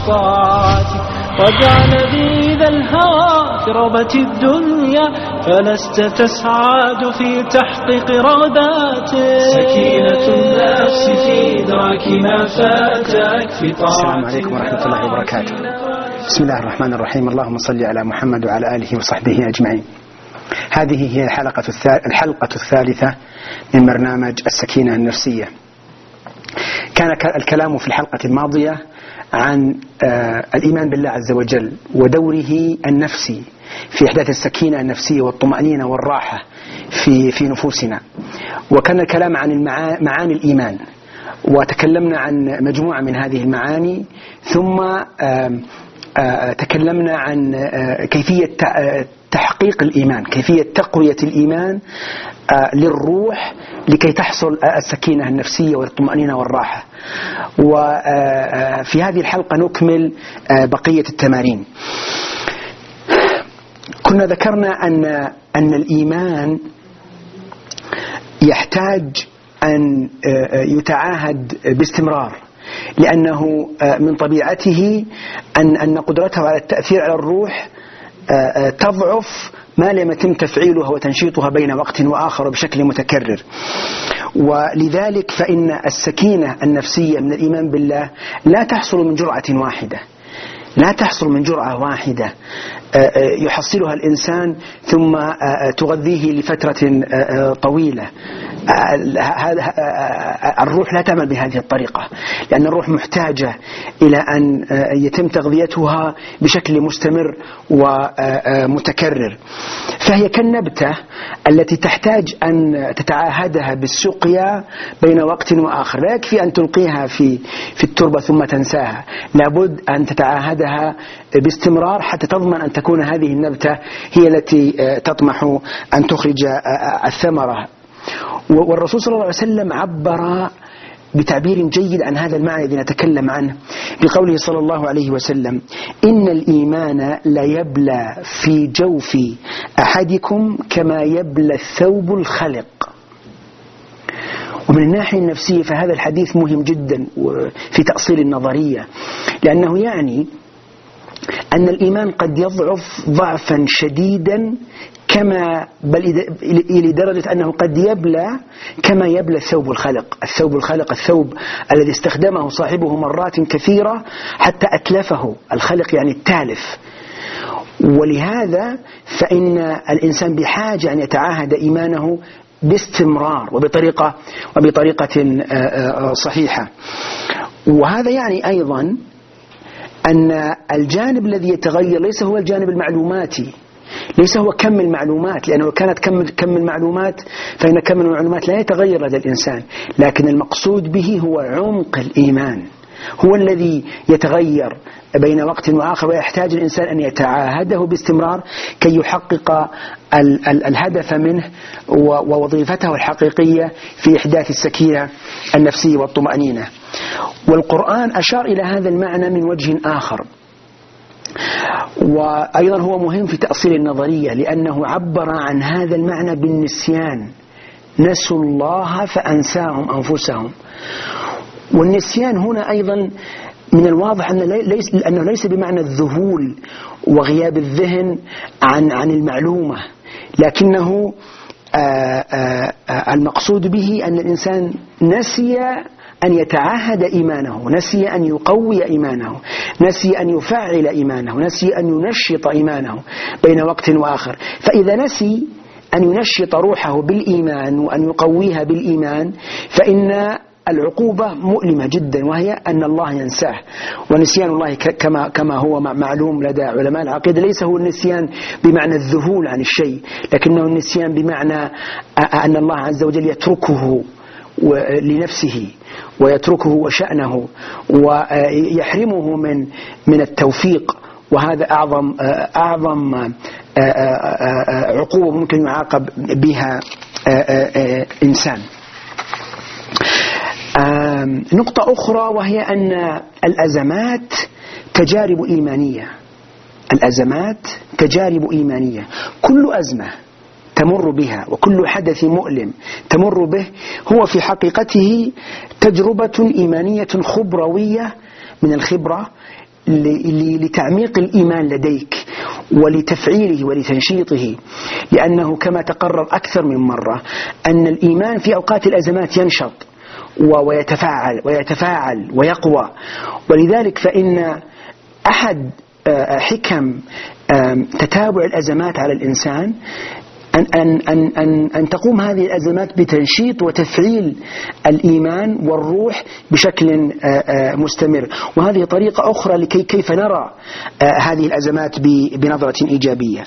الطاعات. وجعل ذي ذا الهوى في ربة الدنيا فلست تسعد في تحقيق رغباته. سكينة النفس في درك ما فاتك في طاعة. السلام عليكم ورحمة الله وبركاته. بسم الله الرحمن الرحيم. اللهم صل على محمد وعلى آله وصحبه أجمعين. هذه هي الحلقة الثالثة من برنامج السكينة النفسية. كان الكلام في الحلقة الماضية عن الإيمان بالله عز وجل ودوره النفسي في إحداث السكينة النفسية والطمأنينة والراحة في نفوسنا. وكان الكلام عن معاني الإيمان، وتكلمنا عن مجموعة من هذه المعاني، ثم تكلمنا عن كيفية تحقيق الإيمان، كيفية تقوية الإيمان للروح لكي تحصل السكينة النفسية والطمأنينة والراحة. وفي هذه الحلقة نكمل بقية التمارين. كنا ذكرنا أن الإيمان يحتاج أن يتعاهد باستمرار، لأنه من طبيعته أن قدرته على التأثير على الروح تضعف ما لم يتم تفعيلها وتنشيطها بين وقت وآخر بشكل متكرر. ولذلك فإن السكينة النفسية من الإيمان بالله لا تحصل من جرعة واحدة، لا تحصل من جرعة واحدة يحصلها الإنسان ثم تغذيه لفترة طويلة. الروح لا تعمل بهذه الطريقة، لأن الروح محتاجة إلى أن يتم تغذيتها بشكل مستمر ومتكرر. فهي كالنبتة التي تحتاج أن تتعاهدها بالسقيا بين وقت وآخر. لا يكفي أن تلقيها في التربة ثم تنساها، لابد أن تتعاهدها باستمرار حتى تضمن أن تكون هذه النبتة هي التي تطمح أن تخرج الثمرة. والرسول صلى الله عليه وسلم عبر بتعبير جيد عن هذا المعنى الذي نتكلم عنه بقوله صلى الله عليه وسلم: إن الإيمان لا يبلى في جوف أحدكم كما يبلى الثوب الخلق. ومن الناحية النفسية فهذا الحديث مهم جدا في تأصيل النظرية، لأنه يعني أن الإيمان قد يضعف ضعفا شديدا بل إلى درجة أنه قد يبلى كما يبلى الثوب الخلق. الثوب الذي استخدمه صاحبه مرات كثيرة حتى أتلفه. الخلق يعني التالف. ولهذا فإن الإنسان بحاجة أن يتعاهد إيمانه باستمرار وبطريقة صحيحة. وهذا يعني أيضا أن الجانب الذي يتغير ليس هو الجانب المعلوماتي، ليس هو كم المعلومات، لأنه كانت كم المعلومات فإن كم المعلومات لا يتغير لدى الإنسان، لكن المقصود به هو عمق الإيمان، هو الذي يتغير بين وقت وآخر، ويحتاج الإنسان أن يتعاهده باستمرار كي يحقق الهدف منه ووظيفته الحقيقية في إحداث السكينة النفسية والطمأنينة. والقرآن أشار إلى هذا المعنى من وجه آخر، وأيضا هو مهم في تأصيل النظرية، لأنه عبر عن هذا المعنى بالنسيان. نسوا الله فأنساهم أنفسهم. والنسيان هنا أيضا من الواضح أنه ليس بمعنى الذهول وغياب الذهن عن المعلومة، لكنه المقصود به أن الإنسان نسي أن يتعاهد إيمانه، نسي أن يقوي إيمانه، نسي أن يفعل إيمانه، نسي أن ينشط إيمانه بين وقت وآخر. فإذا نسي أن ينشط روحه بالإيمان وأن يقويها بالإيمان فإن العقوبة مؤلمة جدا، وهي أن الله ينساه. ونسيان الله كما هو معلوم لدى علماء العقيدة ليس هو النسيان بمعنى الذهول عن الشيء، لكنه النسيان بمعنى أن الله عز وجل يتركه لنفسه ويتركه وشأنه ويحرمه من التوفيق. وهذا أعظم عقوبة ممكن يعاقب بها إنسان. نقطة أخرى وهي أن الأزمات تجارب إيمانية. الأزمات تجارب إيمانية. كل أزمة تمر بها وكل حدث مؤلم تمر به هو في حقيقته تجربة إيمانية خبروية من الخبرة لتعميق الإيمان لديك ولتفعيله ولتنشيطه، لأنه كما تقرر أكثر من مرة أن الإيمان في أوقات الأزمات ينشط ويتفاعل ويقوى. ولذلك فإن أحد حكم تتابع الأزمات على الإنسان أن تقوم هذه الأزمات بتنشيط وتفعيل الإيمان والروح بشكل مستمر. وهذه طريقة أخرى لكي كيف نرى هذه الأزمات بنظرة إيجابية.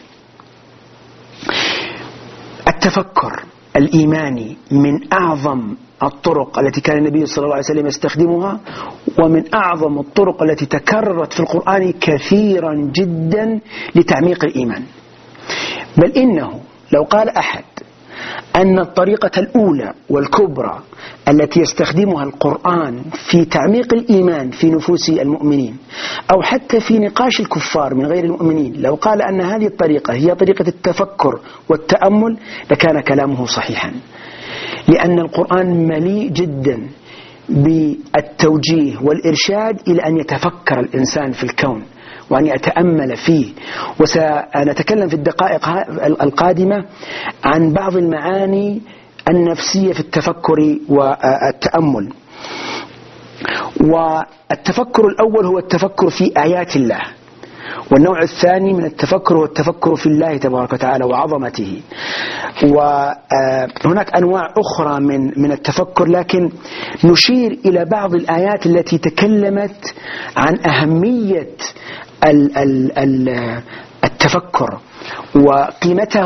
التفكر الإيماني من أعظم الطرق التي كان النبي صلى الله عليه وسلم يستخدمها، ومن أعظم الطرق التي تكررت في القرآن كثيرا جدا لتعميق الإيمان. بل إنه لو قال أحد أن الطريقة الأولى والكبرى التي يستخدمها القرآن في تعميق الإيمان في نفوس المؤمنين أو حتى في نقاش الكفار من غير المؤمنين، لو قال أن هذه الطريقة هي طريقة التفكر والتأمل لكان كلامه صحيحا، لأن القرآن مليء جدا بالتوجيه والإرشاد إلى أن يتفكر الإنسان في الكون وأن يتأمل فيه. وسنتكلم في الدقائق القادمة عن بعض المعاني النفسية في التفكر والتأمل. والتفكر الأول هو التفكر في آيات الله، والنوع الثاني من التفكر هو التفكر في الله تبارك وتعالى وعظمته. وهناك أنواع أخرى من التفكر، لكن نشير إلى بعض الآيات التي تكلمت عن أهمية التفكر وقيمته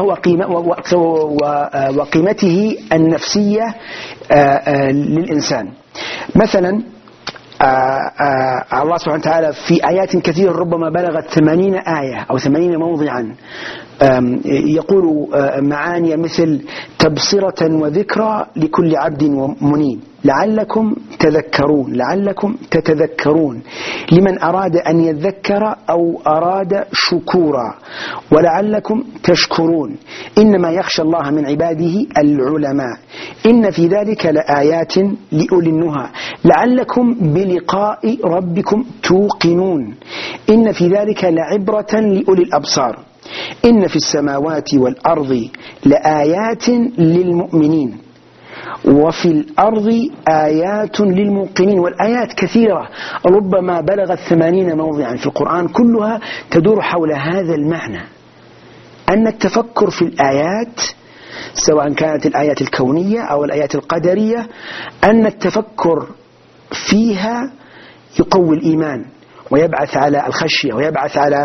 وقيمته النفسية للإنسان. مثلا الله سبحانه وتعالى في آيات كثيرة ربما بلغت 80 آية أو 80 موضعا يقول معاني مثل تبصرة وذكرى لكل عبد منيب، لعلكم تذكرون، لعلكم تتذكرون، لمن أراد أن يذكر أو أراد شكورا، ولعلكم تشكرون، إنما يخشى الله من عباده العلماء، إن في ذلك لآيات لأولي النهى، لعلكم بلقاء ربكم توقنون، إن في ذلك لعبرة لأولي الأبصار، إن في السماوات والأرض لآيات للمؤمنين وفي الأرض آيات للموقنين. والآيات كثيرة ربما بلغت 80 موضعا في القرآن، كلها تدور حول هذا المعنى، أن التفكر في الآيات سواء كانت الآيات الكونية أو الآيات القدرية، أن التفكر فيها يقوي الإيمان ويبعث على الخشية ويبعث على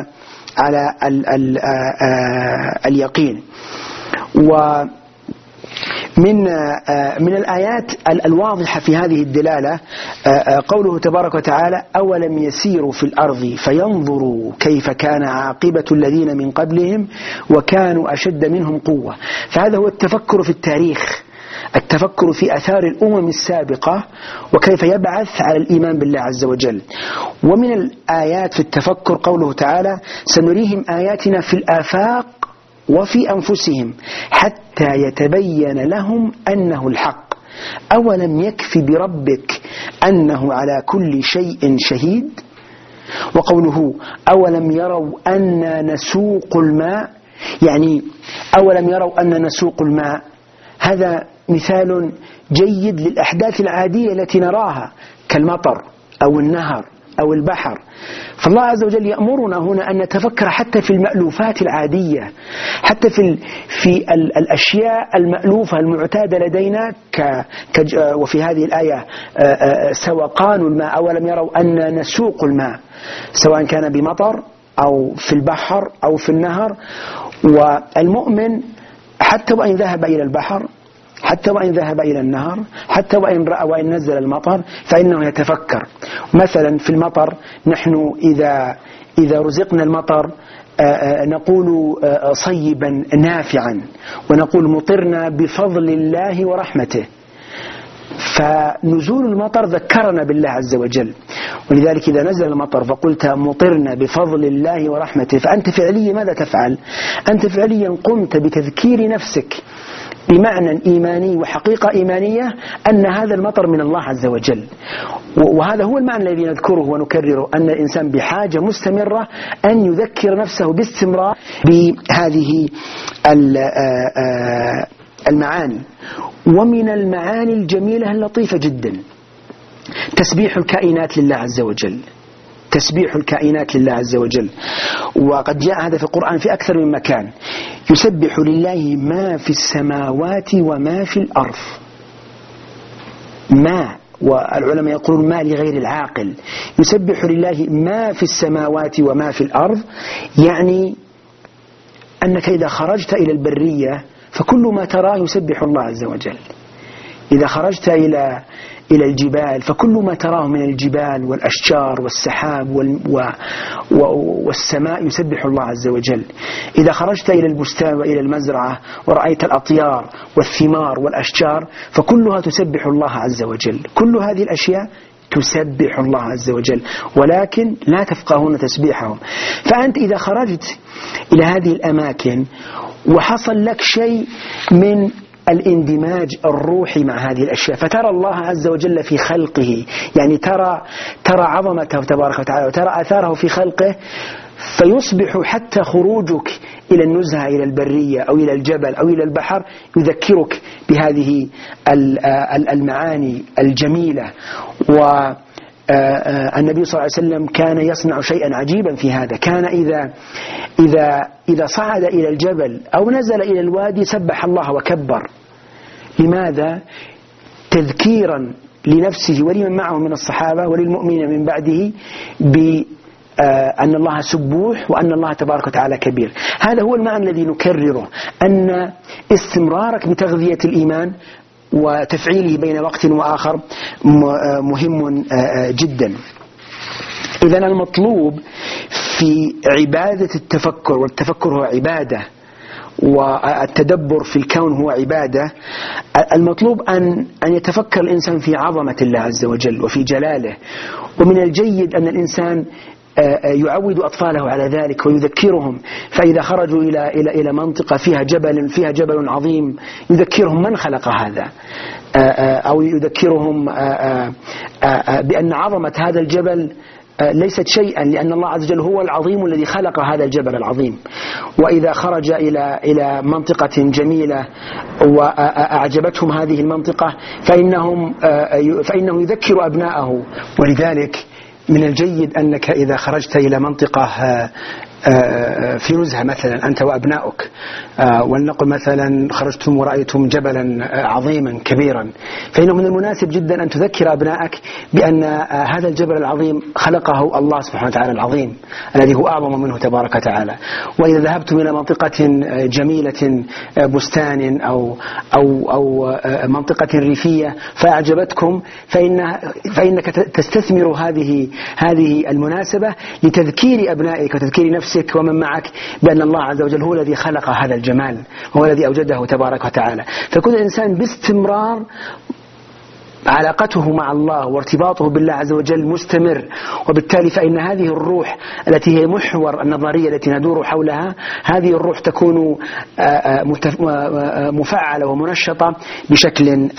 اليقين. ومن الآيات الواضحة في هذه الدلالة قوله تبارك وتعالى أولم يسيروا في الأرض فينظروا كيف كان عاقبة الذين من قبلهم وكانوا أشد منهم قوة. فهذا هو التفكر في التاريخ، التفكر في أثار الأمم السابقة وكيف يبعث على الإيمان بالله عز وجل. ومن الآيات في التفكر قوله تعالى سنريهم آياتنا في الآفاق وفي أنفسهم حتى يتبين لهم أنه الحق أولم يكف بربك أنه على كل شيء شهيد. وقوله أولم يروا أن نسوق الماء، يعني أولم يروا أن نسوق الماء، هذا مثال جيد للأحداث العادية التي نراها كالمطر أو النهر أو البحر. فالله عز وجل يأمرنا هنا أن نتفكر حتى في المألوفات العادية، حتى في الأشياء المألوفة المعتادة لدينا وفي هذه الآية سوقان الماء، أولم يروا أن نسوق الماء سواء كان بمطر أو في البحر أو في النهر. والمؤمن حتى وإن ذهب إلى البحر، حتى وإن ذهب إلى النهر، حتى وإن رأى وإن نزل المطر فإنه يتفكر. مثلا في المطر نحن إذا رزقنا المطر نقول صيبا نافعا، ونقول مطرنا بفضل الله ورحمته. فنزول المطر ذكرنا بالله عز وجل. ولذلك إذا نزل المطر فقلت مطرنا بفضل الله ورحمته، فأنت فعليا ماذا تفعل؟ أنت فعليا قمت بتذكير نفسك بمعنى إيماني وحقيقة إيمانية أن هذا المطر من الله عز وجل. وهذا هو المعنى الذي نذكره ونكرره، أن الإنسان بحاجة مستمرة أن يذكر نفسه باستمرار بهذه المعاني. ومن المعاني الجميلة اللطيفة جدا تسبيح الكائنات لله عز وجل، تسبيح الكائنات لله عز وجل. وقد جاء هذا في القرآن في أكثر من مكان، يسبح لله ما في السماوات وما في الأرض. ما، والعلماء يقولون ما لغير العاقل، يسبح لله ما في السماوات وما في الأرض، يعني أنك إذا خرجت إلى البرية فكل ما تراه يسبح الله عز وجل. إذا خرجت إلى الجبال فكل ما تراه من الجبال والأشجار والسحاب والسماء يسبح الله عز وجل. إذا خرجت إلى البستان وإلى المزرعة ورأيت الأطيار والثمار والأشجار فكلها تسبح الله عز وجل. كل هذه الأشياء تسبح الله عز وجل، ولكن لا تفقهون تسبيحهم. فأنت إذا خرجت إلى هذه الأماكن وحصل لك شيء من الاندماج الروحي مع هذه الأشياء، فترى الله عز وجل في خلقه، يعني ترى عظمته تبارك وتعالى وترى آثاره في خلقه، فيصبح حتى خروجك إلى النزهة إلى البرية أو إلى الجبل أو إلى البحر يذكرك بهذه المعاني الجميلة. والنبي صلى الله عليه وسلم كان يصنع شيئا عجيبا في هذا، كان إذا صعد إلى الجبل أو نزل إلى الوادي سبح الله وكبر. لماذا؟ تذكيرا لنفسه ولمن معه من الصحابة وللمؤمنين من بعده بأن الله سبوح وأن الله تبارك وتعالى كبير. هذا هو المعنى الذي نكرره، أن استمرارك بتغذية الإيمان وتفعيله بين وقت وآخر مهم جدا. إذن المطلوب في عبادة التفكر، والتفكر هو عبادة والتدبر في الكون هو عبادة، المطلوب أن يتفكر الإنسان في عظمة الله عز وجل وفي جلاله. ومن الجيد أن الإنسان يعود أطفاله على ذلك ويذكرهم، فإذا خرجوا إلى منطقة فيها جبل عظيم يذكرهم من خلق هذا، أو يذكرهم بأن عظمة هذا الجبل ليست شيئا، لأن الله عز وجل هو العظيم الذي خلق هذا الجبل العظيم. وإذا خرج إلى منطقة جميلة وأعجبتهم هذه المنطقة فإنه يذكر أبناءه. ولذلك من الجيد أنك إذا خرجت إلى منطقة في نزهة مثلا أنت وأبنائك، ولنقل مثلا خرجتم ورأيتم جبلا عظيما كبيرا، فإنه من المناسب جدا أن تذكر أبنائك بأن هذا الجبل العظيم خلقه الله سبحانه وتعالى العظيم الذي هو أعظم منه تبارك وتعالى. وإذا ذهبتم إلى منطقة جميلة بستان أو منطقة ريفية فأعجبتكم، فإنك تستثمر هذه المناسبة لتذكير أبنائك وتذكير نفسك ومن معك بأن الله عز وجل هو الذي خلق هذا الجمال، هو الذي أوجده تبارك وتعالى. فكل إنسان باستمرار علاقته مع الله وارتباطه بالله عز وجل مستمر، وبالتالي فإن هذه الروح التي هي محور النظرية التي ندور حولها، هذه الروح تكون مفعلة ومنشطة بشكل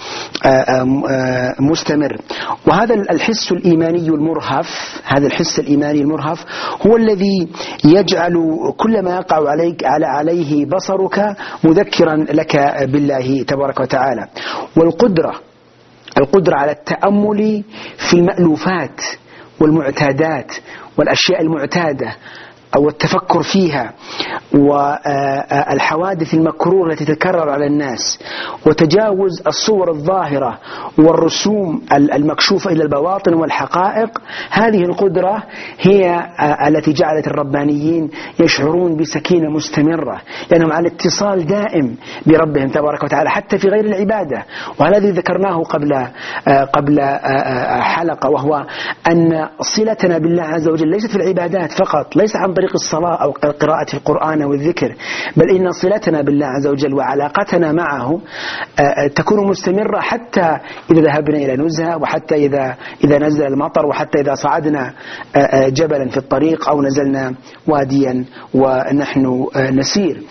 مستمر. وهذا الحس الإيماني المرهف، هذا الحس الإيماني المرهف هو الذي يجعل كل ما يقع عليه بصرك مذكرا لك بالله تبارك وتعالى. والقدرة على التأمل في المألوفات والمعتادات والأشياء المعتادة أو التفكر فيها، والحوادث المكرورة التي تتكرر على الناس، وتجاوز الصور الظاهرة والرسوم المكشوفة إلى البواطن والحقائق. هذه القدرة هي التي جعلت الربانيين يشعرون بسكينة مستمرة، لأنهم على اتصال دائم بربهم تبارك وتعالى حتى في غير العبادة. والذي ذكرناه قبل حلقة، وهو أن صلتنا بالله عز وجل ليست في العبادات فقط، ليس عن طريق الصلاة أو قراءة القرآن أو الذكر، بل إن صلتنا بالله عز وجل وعلاقتنا معه تكون مستمرة حتى إذا ذهبنا إلى نزهة، وحتى إذا نزل المطر، وحتى إذا صعدنا جبلا في الطريق أو نزلنا واديا ونحن نسير.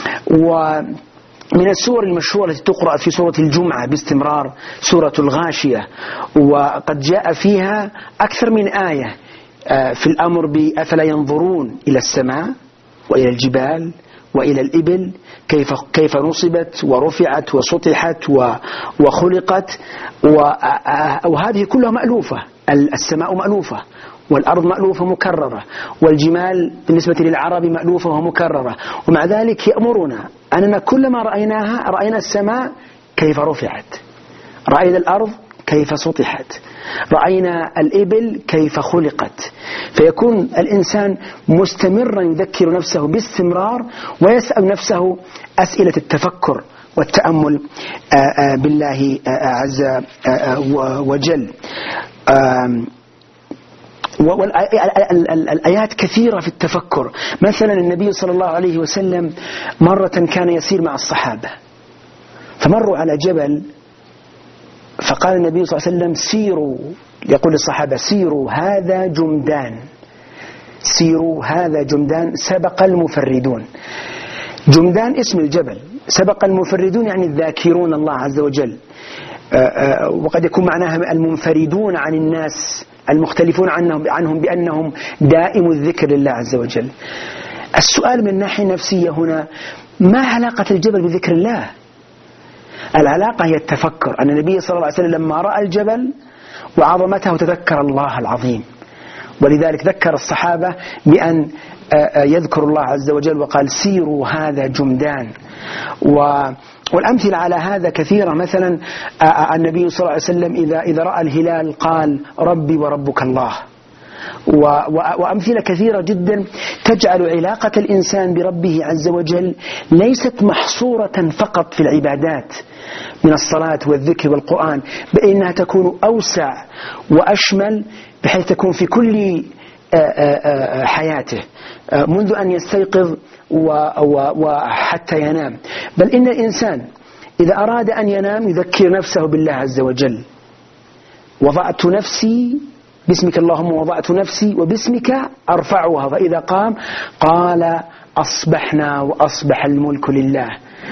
ومن السور المشهورة التي تقرأ في سورة الجمعة باستمرار سورة الغاشية، وقد جاء فيها أكثر من آية في الأمر بأفلا ينظرون إلى السماء وإلى الجبال وإلى الإبل كيف نصبت ورفعت وسطحت وخلقت، وهذه كلها مألوفة. السماء مألوفة، والأرض مألوفة مكررة، والجمال بالنسبة للعرب مألوفة ومكررة، ومع ذلك يأمرنا أننا كلما رأينا السماء كيف رفعت، رأينا الأرض كيف سطحت، رأينا الإبل كيف خلقت. فيكون الإنسان مستمرا يذكر نفسه باستمرار ويسأل نفسه أسئلة التفكر والتأمل بالله عز وجل. والآيات كثيرة في التفكر. مثلا النبي صلى الله عليه وسلم مرة كان يسير مع الصحابة، فمروا على جبل، فقال النبي صلى الله عليه وسلم سيروا، يقول للصحابة سيروا هذا جمدان، سيروا هذا جمدان سبق المفردون. جمدان اسم الجبل، سبق المفردون يعني الذاكرون الله عز وجل، وقد يكون معناها المنفردون عن الناس المختلفون عنهم بأنهم دائم الذكر لله عز وجل. السؤال من ناحية نفسية هنا، ما علاقة الجبل بذكر الله؟ العلاقة هي التفكر. أن النبي صلى الله عليه وسلم لما رأى الجبل وعظمته تذكر الله العظيم، ولذلك ذكر الصحابة بأن يذكر الله عز وجل وقال سيروا هذا جمدان. والأمثلة على هذا كثيرة. مثلا النبي صلى الله عليه وسلم إذا رأى الهلال قال ربي وربك الله. وأمثلة كثيرة جدا تجعل علاقة الإنسان بربه عز وجل ليست محصورة فقط في العبادات من الصلاة والذكر والقرآن، بل إنها تكون أوسع وأشمل، بحيث تكون في كل حياته منذ أن يستيقظ وحتى ينام. بل إن الإنسان إذا أراد أن ينام يذكر نفسه بالله عز وجل، وضعت نفسي باسمك اللهم وضعت نفسي وباسمك أرفعها، فإذا قام قال أصبحنا وأصبح الملك لله.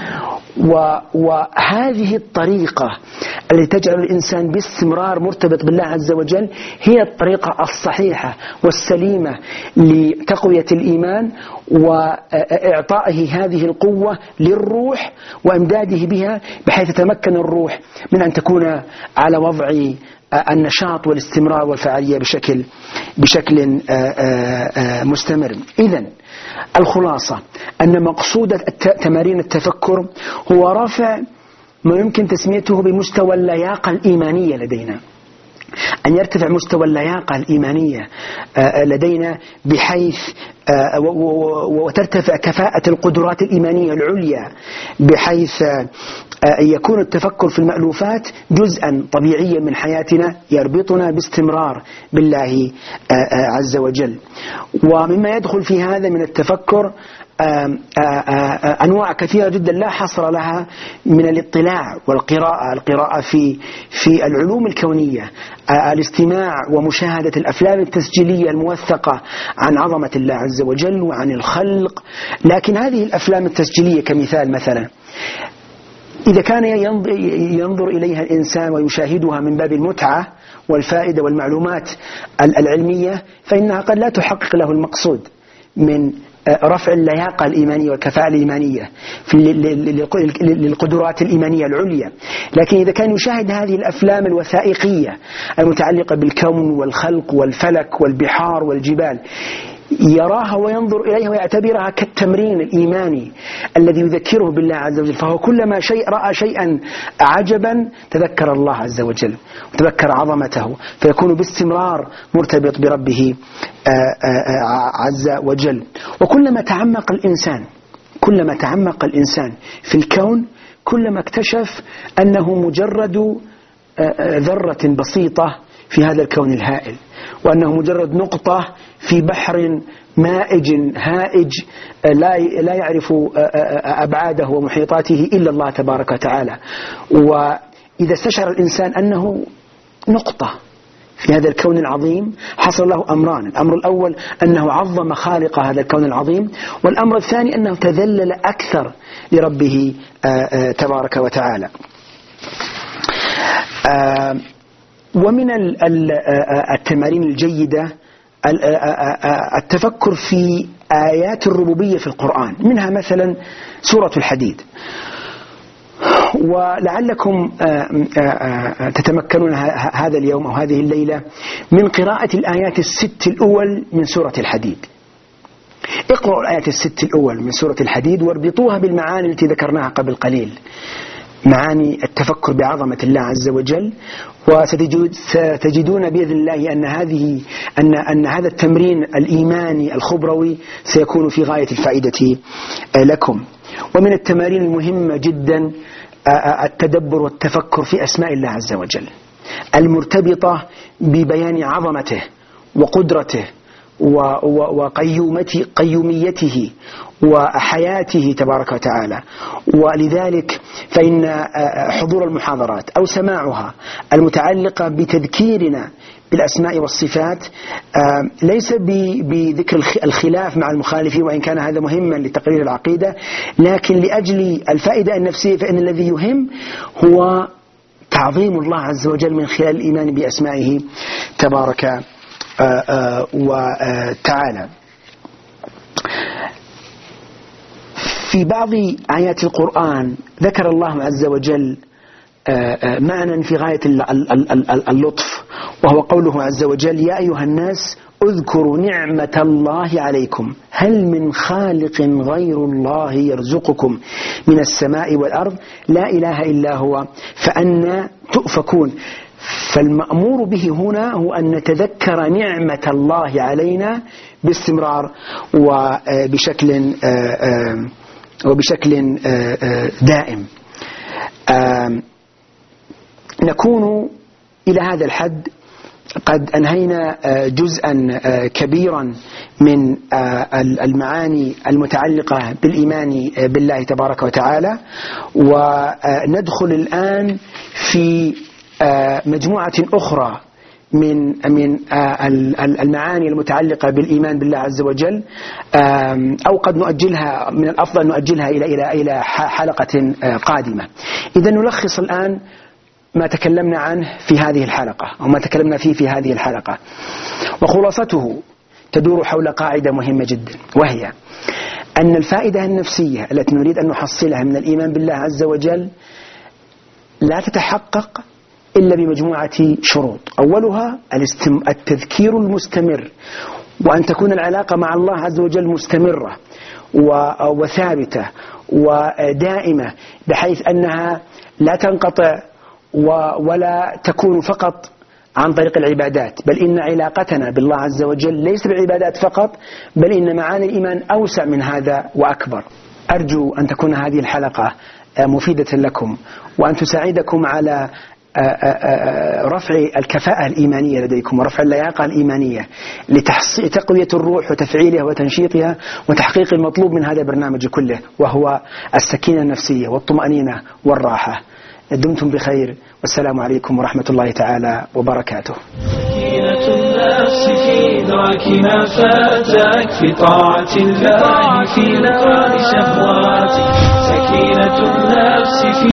وهذه الطريقة التي تجعل الإنسان باستمرار مرتبط بالله عز وجل هي الطريقة الصحيحة والسليمة لتقوية الإيمان وإعطائه هذه القوة للروح وإمداده بها، بحيث تتمكن الروح من أن تكون على وضع النشاط والاستمرار والفعالية بشكل مستمر. إذن الخلاصة أن مقصود تمارين التفكر هو رفع ما يمكن تسميته بمستوى اللياقة الإيمانية لدينا، أن يرتفع مستوى اللياقة الإيمانية لدينا بحيث وترتفع كفاءة القدرات الإيمانية العليا، بحيث يكون التفكر في المألوفات جزءا طبيعيا من حياتنا يربطنا باستمرار بالله عز وجل. ومما يدخل في هذا من التفكر أنواع كثيرة جدا لا حصر لها من الاطلاع والقراءة، القراءة في العلوم الكونية، الاستماع ومشاهدة الأفلام التسجيلية الموثقة عن عظمة الله عز وجل وعن الخلق. لكن هذه الأفلام التسجيلية كمثال مثلا، إذا كان ينظر إليها الإنسان ويشاهدها من باب المتعة والفائدة والمعلومات العلمية، فإنها قد لا تحقق له المقصود من رفع اللياقة الإيمانية والكفاءة الإيمانية للقدرات الإيمانية العليا. لكن إذا كان يشاهد هذه الأفلام الوثائقية المتعلقة بالكون والخلق والفلك والبحار والجبال، يراها وينظر إليها ويعتبرها كالتمرين الإيماني الذي يذكره بالله عز وجل، فهو كلما رأى شيئا عجبا تذكر الله عز وجل وتذكر عظمته، فيكون باستمرار مرتبط بربه عز وجل. وكلما تعمق الإنسان في الكون، كلما اكتشف أنه مجرد ذرة بسيطة في هذا الكون الهائل، وأنه مجرد نقطة في بحر مائج هائج لا يعرف أبعاده ومحيطاته إلا الله تبارك وتعالى. وإذا استشعر الإنسان أنه نقطة في هذا الكون العظيم حصل له أمران: الأمر الأول أنه عظم خالق هذا الكون العظيم، والأمر الثاني أنه تذلل أكثر لربه تبارك وتعالى. ومن التمارين الجيدة التفكر في آيات الربوبية في القرآن، منها مثلا سورة الحديد. ولعلكم تتمكنون هذا اليوم أو هذه الليلة من قراءة الآيات 6 الأول من سورة الحديد. اقرأوا الآيات 6 الأول من سورة الحديد واربطوها بالمعاني التي ذكرناها قبل قليل، معاني التفكر بعظمة الله عز وجل، وستجدون بإذن الله أن هذا التمرين الإيماني الخبروي سيكون في غاية الفائدة لكم. ومن التمارين المهمة جدا التدبر والتفكر في أسماء الله عز وجل المرتبطة ببيان عظمته وقدرته وقيوميته وحياته تبارك وتعالى. ولذلك فإن حضور المحاضرات أو سماعها المتعلقة بتذكيرنا بالأسماء والصفات ليس بذكر الخلاف مع المخالفين، وإن كان هذا مهما لتقرير العقيدة، لكن لأجل الفائدة النفسية، فإن الذي يهم هو تعظيم الله عز وجل من خلال الإيمان بأسمائه تبارك وتعالى. في بعض آيات القرآن ذكر الله عز وجل معنى في غاية اللطف، وهو قوله عز وجل: يا أيها الناس اذكروا نعمة الله عليكم هل من خالق غير الله يرزقكم من السماء والأرض لا إله إلا هو فأنى تؤفكون. فالمأمور به هنا هو أن نتذكر نعمة الله علينا باستمرار وبشكل دائم. نكون إلى هذا الحد قد أنهينا جزءا كبيرا من المعاني المتعلقة بالإيمان بالله تبارك وتعالى، وندخل الآن في مجموعة أخرى من المعاني المتعلقة بالإيمان بالله عز وجل، أو قد نؤجلها، من الأفضل نؤجلها إلى حلقة قادمة. إذا نلخص الآن ما تكلمنا عنه في هذه الحلقة أو ما تكلمنا فيه في هذه الحلقة، وخلاصته تدور حول قاعدة مهمة جدا، وهي أن الفائدة النفسية التي نريد أن نحصلها من الإيمان بالله عز وجل لا تتحقق إلا بمجموعة شروط. أولها التذكير المستمر، وأن تكون العلاقة مع الله عز وجل مستمرة وثابتة ودائمة، بحيث أنها لا تنقطع ولا تكون فقط عن طريق العبادات، بل إن علاقتنا بالله عز وجل ليس بالعبادات فقط، بل إن معاني الإيمان أوسع من هذا وأكبر. أرجو أن تكون هذه الحلقة مفيدة لكم، وأن تساعدكم على رفع الكفاءة الإيمانية لديكم ورفع اللياقة الإيمانية لتقوية الروح وتفعيلها وتنشيطها وتحقيق المطلوب من هذا البرنامج كله، وهو السكينة النفسية والطمأنينة والراحة. دمتم بخير، والسلام عليكم ورحمة الله تعالى وبركاته. سكينة النفس في إدراك ما فاتك، في طاعة الله في نقال شهواتك. سكينة النفس في